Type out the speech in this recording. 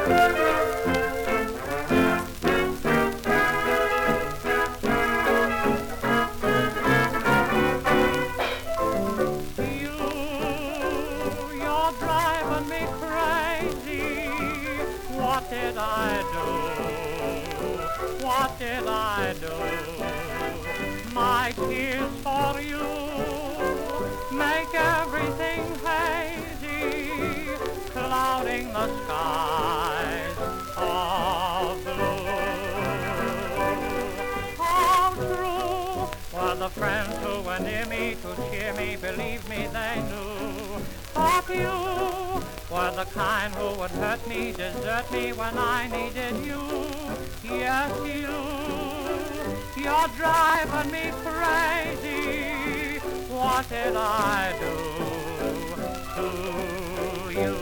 You're driving me crazy. What did I do? What did I do? My tears for you make everything hazy, clouding the skies of blue. How true were the friends who were near me to cheer me, believe me, they knew. But you were the kind who would hurt me, desert me when I needed you. Yes, you're driving me crazy. What did I do to you?